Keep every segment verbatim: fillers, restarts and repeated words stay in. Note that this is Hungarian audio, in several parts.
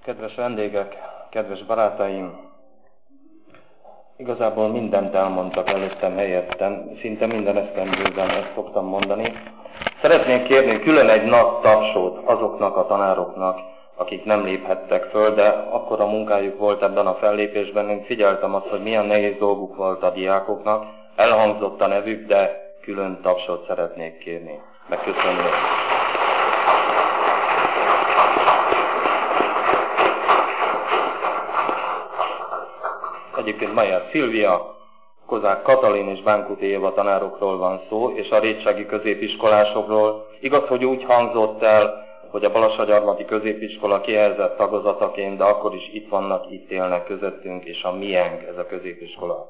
Kedves vendégek, kedves barátaim! Igazából mindent elmondtak előttem, helyettem, szinte minden esztendőben ezt szoktam mondani. Szeretnék kérni külön egy nagy tapsot azoknak a tanároknak, akik nem léphettek föl, de akkor a munkájuk volt ebben a fellépésben. Én figyeltem azt, hogy milyen nehéz dolguk volt a diákoknak. Elhangzott a nevük, de külön tapsot szeretnék kérni. Megköszönöm. Egyébként Mayer Szilvia, Kozák Katalin és Bánkuti Éva tanárokról van szó, és a rétsági középiskolásokról. Igaz, hogy úgy hangzott el, hogy a Balassagyarmati középiskola kihelyezett tagozataként, de akkor is itt vannak, itt élnek közöttünk, és a miénk ez a középiskola.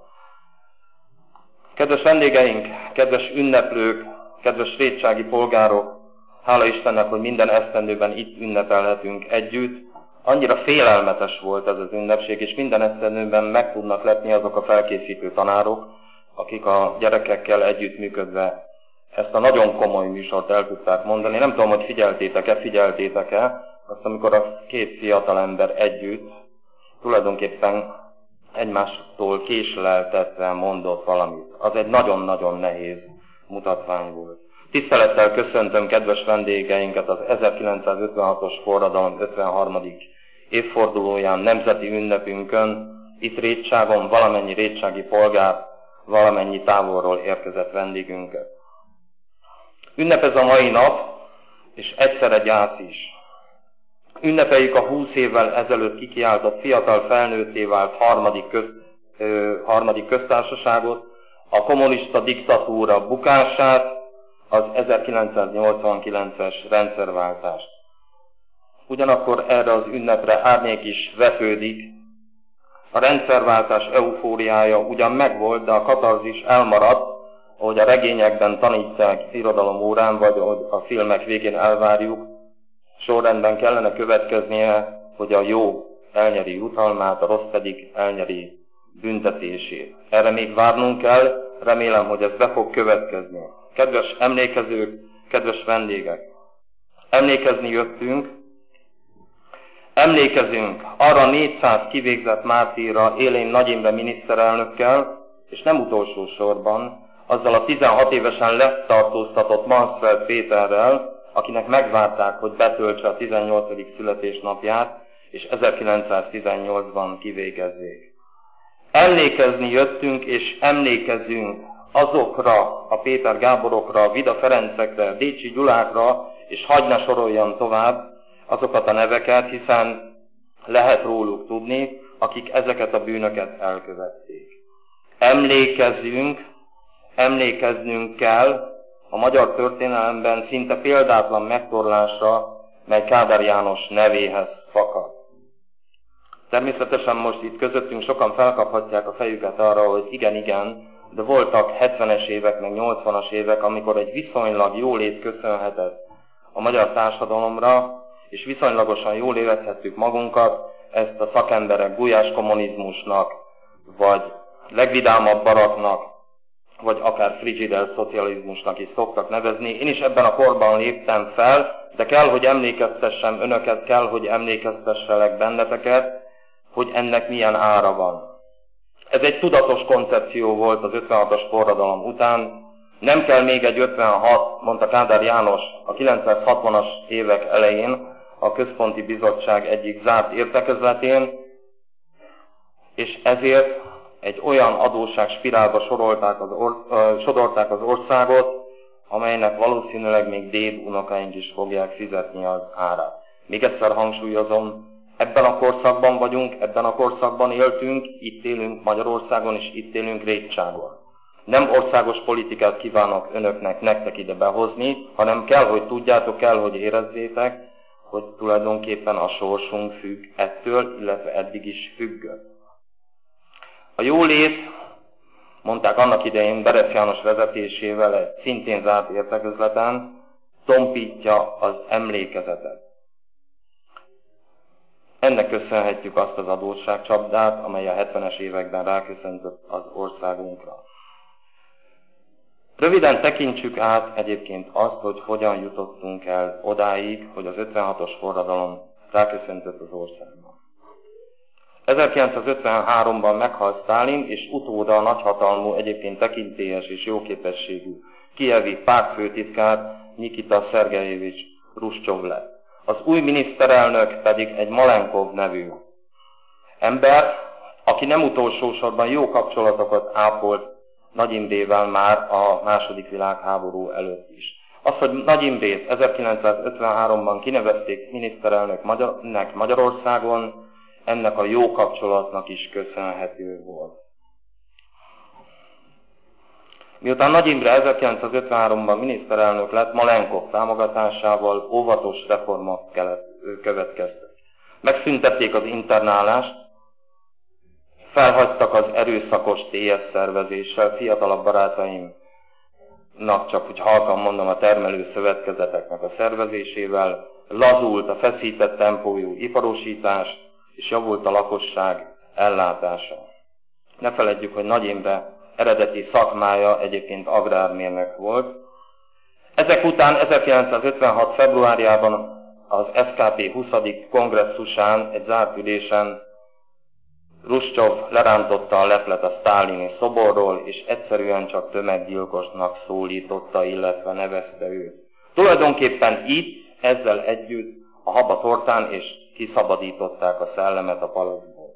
Kedves vendégeink, kedves ünneplők, kedves rétsági polgárok, hála Istennek, hogy minden esztendőben itt ünnepelhetünk együtt. Annyira félelmetes volt ez az ünnepség, és minden esztendőben meg tudnak lepni azok a felkészítő tanárok, akik a gyerekekkel együttműködve ezt a nagyon komoly műsort el tudták mondani. Nem tudom, hogy figyeltétek-e, figyeltétek-e, azt amikor a két fiatal ember együtt tulajdonképpen egymástól késleltetve mondott valamit. Az egy nagyon-nagyon nehéz mutatvány volt. Tisztelettel köszöntöm kedves vendégeinket az ezerkilencszázötvenhatos forradalom ötvenharmadik évfordulóján, nemzeti ünnepünkön, itt Rétságon valamennyi rétsági polgár, valamennyi távolról érkezett vendégünket. Ünnep ez a mai nap, és egyszerre gyász is. Ünnepeljük a húsz évvel ezelőtt kikiáltott fiatal felnőtté vált harmadik, köz, ö, harmadik köztársaságot, a kommunista diktatúra bukását, az ezerkilencszáznyolcvankilences rendszerváltást. Ugyanakkor erre az ünnepre árnyék is vetődik. A rendszerváltás eufóriája ugyan megvolt, de a katarzis elmaradt, ahogy a regényekben tanítják irodalom órán, vagy a filmek végén elvárjuk, sorrendben kellene következnie, hogy a jó elnyeri jutalmát, a rossz pedig elnyeri büntetését. Erre még várnunk kell, remélem, hogy ez be fog következni. Kedves emlékezők, kedves vendégek! Emlékezni jöttünk, emlékezünk arra négyszáz kivégzett mártírra Élén Nagy Imre miniszterelnökkel, és nem utolsó sorban, azzal a tizenhat évesen letartóztatott Mansfeld Péterrel, akinek megvárták, hogy betöltse a tizennyolcadik születésnapját, és ezerkilencszáztizennyolcban kivégezzék. Emlékezni jöttünk, és emlékezünk azokra a Péter Gáborokra, a Vida Ferencekre, Décsi Gyulákra, és hagy ne soroljam tovább azokat a neveket, hiszen lehet róluk tudni, akik ezeket a bűnöket elkövették. Emlékezzünk, emlékeznünk kell a magyar történelemben szinte példátlan megtorlásra, mely Kádár János nevéhez fakad. Természetesen most itt közöttünk sokan felkaphatják a fejüket arra, hogy igen, igen, de voltak hetvenes évek, meg nyolcvanas évek, amikor egy viszonylag jólét köszönhetett a magyar társadalomra, és viszonylagosan jól érezhettük magunkat, ezt a szakemberek gulyás kommunizmusnak, vagy legvidámabb baraknak, vagy akár frigider szocializmusnak is szoktak nevezni. Én is ebben a korban léptem fel, de kell, hogy emlékeztessem önöket, kell, hogy emlékeztesselek benneteket, hogy ennek milyen ára van. Ez egy tudatos koncepció volt az ötvenhatos forradalom után. Nem kell még egy ötvenhat, mondta Kádár János a kilencszázhatvanas évek elején a Központi Bizottság egyik zárt értekezletén, és ezért egy olyan adósságspirálba sorolták az or- uh, sodorták az országot, amelynek valószínűleg még dédunokáink is fogják fizetni az árát. Még egyszer hangsúlyozom, ebben a korszakban vagyunk, ebben a korszakban éltünk, itt élünk Magyarországon, és itt élünk Rétságon. Nem országos politikát kívánok önöknek, nektek ide behozni, hanem kell, hogy tudjátok, kell, hogy érezzétek, hogy tulajdonképpen a sorsunk függ ettől, illetve eddig is függött. A jólét, mondták annak idején Beresz János vezetésével egy szintén zárt értekezleten, tompítja az emlékezetet. Ennek köszönhetjük azt az adósságcsapdát, amely a hetvenes években ráköszöntött az országunkra. Röviden tekintsük át egyébként azt, hogy hogyan jutottunk el odáig, hogy az ötvenhatos forradalom ráköszöntött az országban. ezerkilencszázötvenháromban meghalt Sztálin, és utóda a nagyhatalmú, egyébként tekintélyes és jóképességű kijevi pártfőtitkár Nyikita Szergejevics Hruscsov lett. Az új miniszterelnök pedig egy Malenkov nevű ember, aki nem utolsó sorban jó kapcsolatokat ápolt Nagy Imrével már a második világháború előtt is. Az, hogy Nagy Imrét ezerkilencszázötvenháromban kinevezték miniszterelnök Magyar- Magyarországon, ennek a jó kapcsolatnak is köszönhető volt. Miután Nagy Imre ezerkilencszázötvenháromban miniszterelnök lett, Malenkov támogatásával óvatos reformok következtek. Megszüntették az internálást, felhagytak az erőszakos té es szervezéssel, fiatalabb barátaimnak csak úgy halkan mondom a termelő szövetkezeteknek a szervezésével, lazult a feszített tempójú iparosítás, és javult a lakosság ellátása. Ne feledjük, hogy Nagy Imre eredeti szakmája egyébként agrármérnök volt. Ezek után ezerkilencszázötvenhat februárjában az es ká pé huszadik kongresszusán, egy zárt ülésen Hruscsov lerántotta a leplet a sztálini szoborról, és egyszerűen csak tömeggyilkosnak szólította, illetve nevezte őt. Tulajdonképpen itt, ezzel együtt a habatortán, és kiszabadították a szellemet a palacból.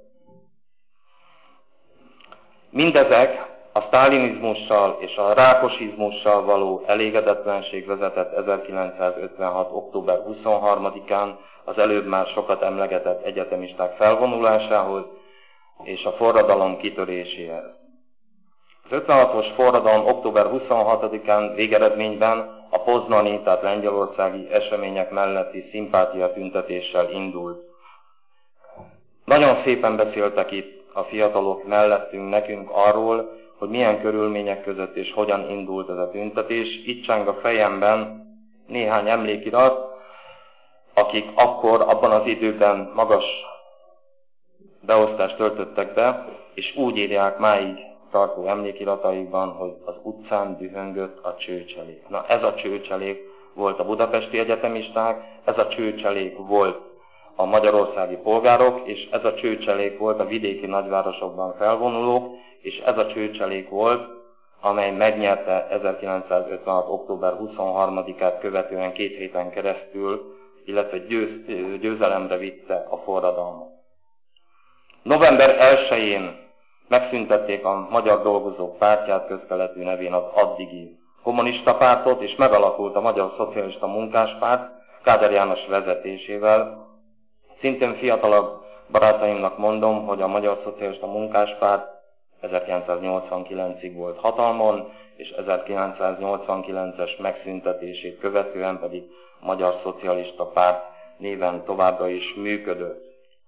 Mindezek a sztálinizmussal és a rákosizmussal való elégedetlenség vezetett ezerkilencszázötvenhat október huszonharmadikán az előbb már sokat emlegetett egyetemisták felvonulásához és a forradalom kitöréséhez. Az ötvenhatos forradalom október huszonhatodikán végeredményben a poznani, tehát lengyelországi események melletti szimpátia tüntetéssel indult. Nagyon szépen beszéltek itt a fiatalok mellettünk nekünk arról, hogy milyen körülmények között és hogyan indult ez a tüntetés. Itt cseng a fejemben néhány emlékirat, akik akkor, abban az időben magas beosztást töltöttek be, és úgy írják máig tartó emlékirataikban, hogy az utcán dühöngött a csőcselék. Na ez a csőcselék volt a budapesti egyetemisták, ez a csőcselék volt a magyarországi polgárok, és ez a csőcselék volt a vidéki nagyvárosokban felvonulók, és ez a csőcselék volt, amely megnyerte ezerkilencszázötvenhat október huszonharmadikát követően két héten keresztül, illetve győz, győzelemre vitte a forradalmat. november elsején megszüntették a Magyar Dolgozók Pártját, közkeletű nevén az addigi kommunista pártot, és megalakult a Magyar Szocialista Munkáspárt Kádár János vezetésével. Szintén fiatalabb barátaimnak mondom, hogy a Magyar Szocialista Munkáspárt ezerkilencszáznyolcvankilencig volt hatalmon, és ezerkilencszáznyolcvankilences megszüntetését követően pedig a Magyar Szocialista Párt néven továbbra is működött.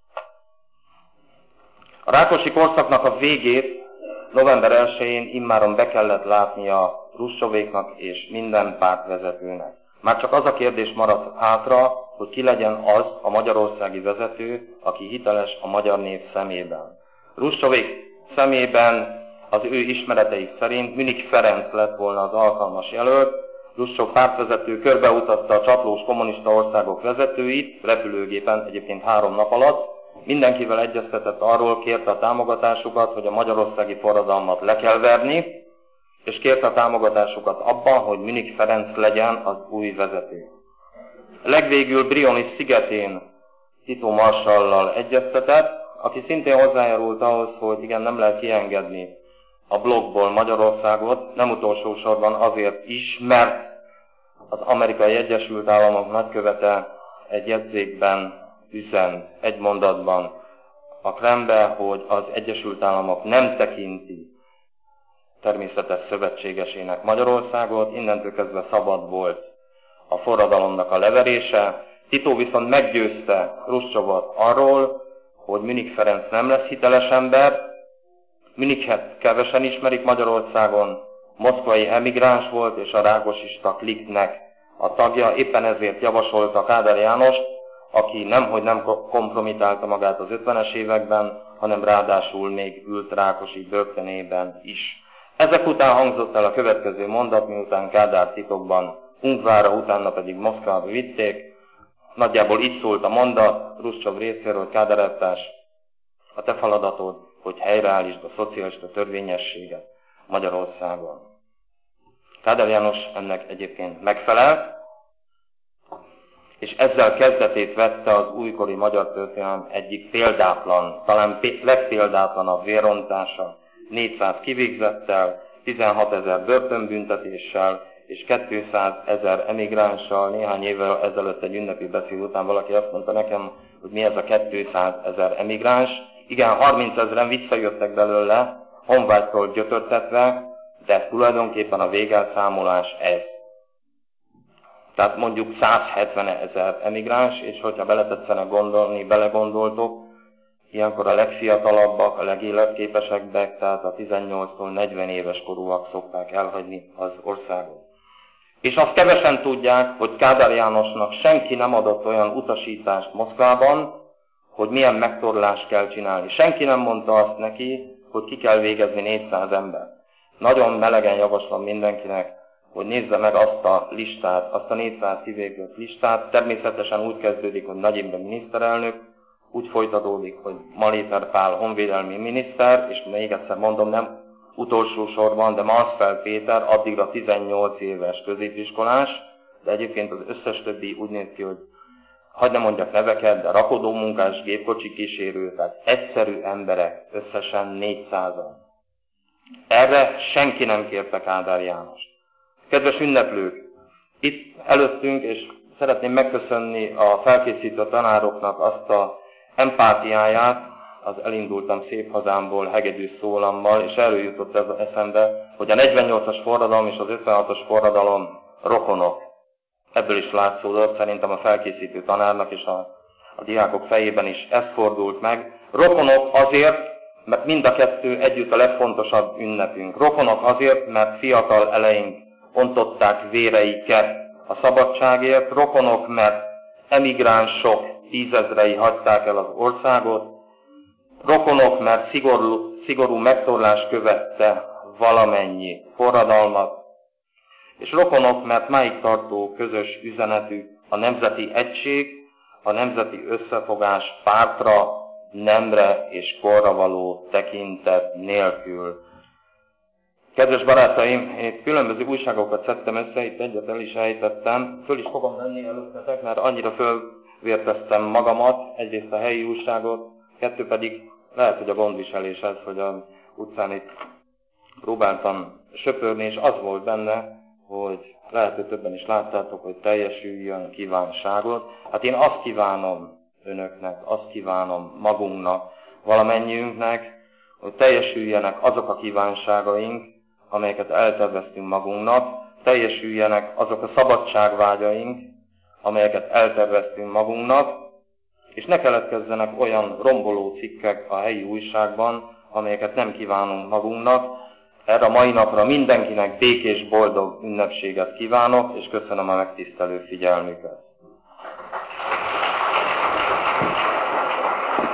A Rákosi korszaknak a végét november elsején immáron be kellett látnia Hruscsovéknak és minden pártvezetőnek. Már csak az a kérdés maradt hátra, hogy ki legyen az a magyarországi vezető, aki hiteles a magyar nép szemében. Hruscsovék szemében az ő ismereteik szerint Münich Ferenc lett volna az alkalmas jelölt. Hruscsov pártvezető körbeutazta a csatlós kommunista országok vezetőit, repülőgépen egyébként három nap alatt, mindenkivel egyeztetett arról, kérte a támogatásukat, hogy a magyarországi forradalmat le kell verni, és kérte a támogatásukat abban, hogy Münich Ferenc legyen az új vezető. Legvégül Brionis szigetén Tito marsallal egyeztetett, aki szintén hozzájárult ahhoz, hogy igen, nem lehet kiengedni a blokkból Magyarországot, nem utolsó sorban azért is, mert az Amerikai Egyesült Államok nagykövete egy jegyzékben üzen egy mondatban a Kremlbe, hogy az Egyesült Államok nem tekinti természetes szövetségesének Magyarországot, innentől kezdve szabad volt a forradalomnak a leverése. Tito viszont meggyőzte Hruscsovot arról, hogy Münich Ferenc nem lesz hiteles ember, Münichet kevesen ismerik Magyarországon, moszkvai emigráns volt, és a rákosista kliknek a tagja, éppen ezért javasolta Kádár Jánost, aki nemhogy nem kompromitálta magát az ötvenes években, hanem ráadásul még ült Rákosi börtönében is. Ezek után hangzott el a következő mondat, miután Kádár titokban Ungvárra, utána pedig Moszkvába vitték, Nagyjából így szólt a mondat Hruscsov részéről, hogy Kádár elvtárs, a te feladatod, hogy helyreállítsd a szocialista törvényességet Magyarországon. Kádár János ennek egyébként megfelelt, és ezzel kezdetét vette az újkori magyar történelem egyik példátlan, talán legpéldátlanabb vérrontása, négyszáz kivégzettel, tizenhatezer börtönbüntetéssel és kétszázezer emigránssal. Néhány évvel ezelőtt egy ünnepi beszéd után valaki azt mondta nekem, hogy mi ez a kétszázezer emigráns. Igen, harmincezren visszajöttek belőle, honvágytól gyötörtetve, de tulajdonképpen a végelszámolás ez. Tehát mondjuk százhetvenezer emigráns, és hogyha beletetszene gondolni, belegondoltok, ilyenkor a legfiatalabbak, a legéletképesebbek, tehát a tizennyolctól negyven éves korúak szokták elhagyni az országot. És azt kevesen tudják, hogy Kádár Jánosnak senki nem adott olyan utasítást Moszkvában, hogy milyen megtorlást kell csinálni. Senki nem mondta azt neki, hogy ki kell végezni négyszáz ember. Nagyon melegen javaslom mindenkinek, hogy nézze meg azt a listát, azt a négyszáz kivégzett listát. Természetesen úgy kezdődik, hogy Nagy Imre miniszterelnök, úgy folytatódik, hogy Maléter Pál honvédelmi miniszter, és még egyszer mondom, nem utolsó sorban, de Mansfeld Péter addigra tizennyolc éves középiskolás, de egyébként az összes többi úgy néz ki, hogy hadd nem mondjak neveket, de rakodómunkás, gépkocsi kísérő, tehát egyszerű emberek, összesen négyszázan. Erre senki nem kérte Kádár Jánost. Kedves ünneplők, itt előttünk, és szeretném megköszönni a felkészítő tanároknak azt a empátiáját, az elindultam szép hazámból hegedű szólammal, és erről jutott ez eszembe, hogy a negyvennyolcas forradalom és az ötvenhatos forradalom rokonok. Ebből is látszódott, szerintem a felkészítő tanárnak és a, a diákok fejében is ez fordult meg. Rokonok azért, mert mind a kettő együtt a legfontosabb ünnepünk. Rokonok azért, mert fiatal eleink ontották véreiket a szabadságért. Rokonok, mert emigránsok tízezrei hagyták el az országot. Rokonok, mert szigorú, szigorú megtorlás követte valamennyi forradalmat. És rokonok, mert máig tartó közös üzenetük a nemzeti egység, a nemzeti összefogás pártra, nemre és korra való tekintet nélkül. Kedves barátaim, én különböző újságokat szedtem össze, itt egyet el is ejtettem, föl is fogom venni előttetek, mert annyira fölvérteztem magamat, egyrészt a helyi újságot, kettő pedig lehet, hogy a gondviselés ez, hogy az utcán itt próbáltam söpörni, és az volt benne, hogy lehet, hogy többen is láttátok, hogy teljesüljön kívánságot. Hát én azt kívánom önöknek, azt kívánom magunknak, valamennyiünknek, hogy teljesüljenek azok a kívánságaink, amelyeket elterveztünk magunknak, teljesüljenek azok a szabadságvágyaink, amelyeket elterveztünk magunknak, és ne keletkezzenek olyan romboló cikkek a helyi újságban, amelyeket nem kívánunk magunknak. Erre a mai napra mindenkinek békés, boldog ünnepséget kívánok, és köszönöm a megtisztelő figyelmüket.